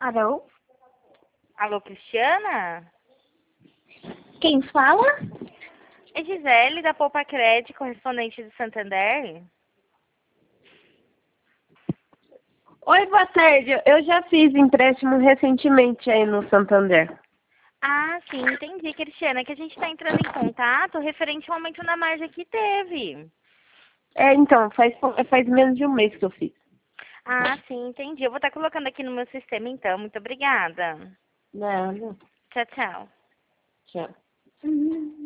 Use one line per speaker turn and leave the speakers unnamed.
Alô?
Alô, Cristiana?
Quem fala?
É Gisele, da Poupa Cred, correspondente do Santander.
Oi, boa tarde. Eu já fiz empréstimo recentemente aí no Santander.
Ah, sim, entendi, Cristiana, que a gente está entrando em contato referente ao aumento na margem que teve.
Então, faz menos de um mês que eu fiz.
Ah, sim, entendi. Eu vou estar colocando aqui no meu sistema, então. Muito obrigada.
Não.
Tchau, tchau.
Tchau.